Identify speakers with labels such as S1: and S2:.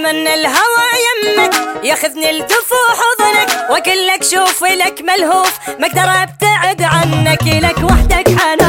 S1: اتمنى الهوى يمك ياخذني لدفو حضنك، واكلك شوف لك ملهوف ما اقدر ابتعد عنك، لك وحدك حنان